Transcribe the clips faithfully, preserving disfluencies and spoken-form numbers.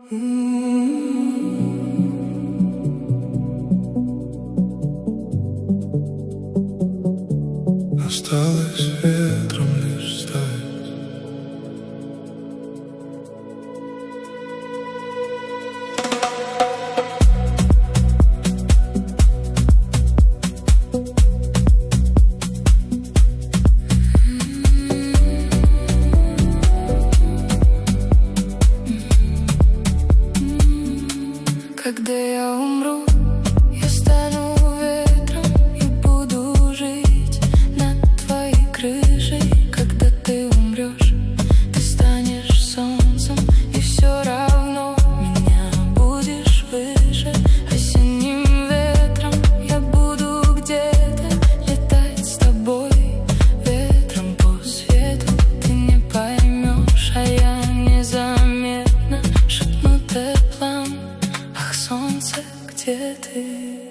Осталось ветром лишь стать. Когда я умру, я стану ветром и буду жить над твоей крышей. Когда ты умрешь, ты станешь солнцем, и все равно меня будешь выше. Осенним ветром я буду где-то летать с тобой, ветром по свету. Ты не поймешь, а я незаметно шепну теплом: ах, солнце, где ты?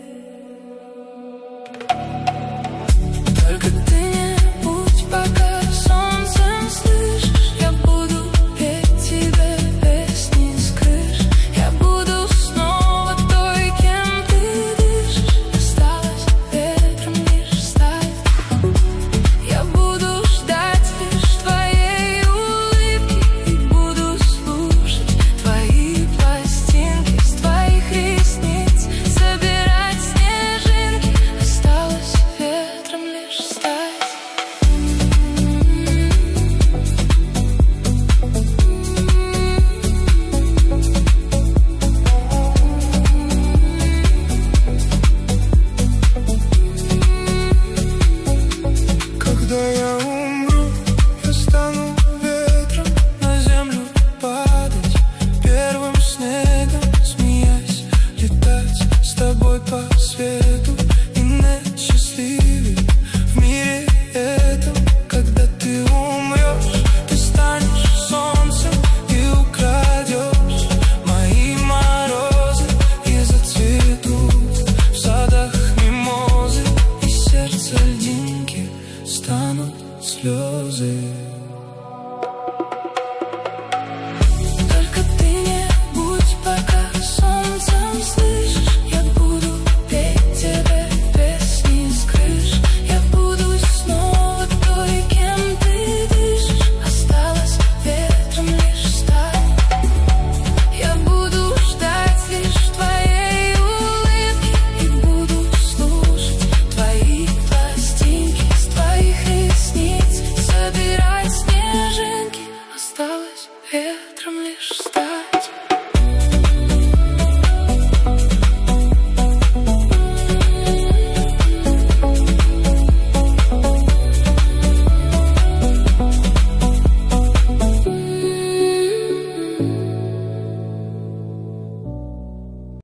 Только ты не будь пока солнцем, слышишь? Я буду петь тебе песни с крыш. Я буду снова той, кем ты дышишь. Осталось ветром лишь стать. Я буду ждать лишь твоей улыбки и буду слушать твои пластинки с твоих ресниц, собирать снежинки. Осталось ветром лишь стать. Когда я умру, я стану ветром, на землю падать первым снегом, смеясь, летать с тобой по свету. И нет счастливей в мире этом. Когда ты умрешь, ты станешь солнцем и украдешь мои морозы, и зацветут в садах мимозы, и сердце льдинки станут слезы. Только ты не будь пока солнцем, слышишь? Я буду петь тебе песни с крыш. Я буду снова той, кем ты дышишь. Осталось ветром лишь стать. Я буду ждать лишь твоей улыбки и буду слушать твои пластинки с твоих ресниц, собирать снежинки. Осталось ветром лишь стать.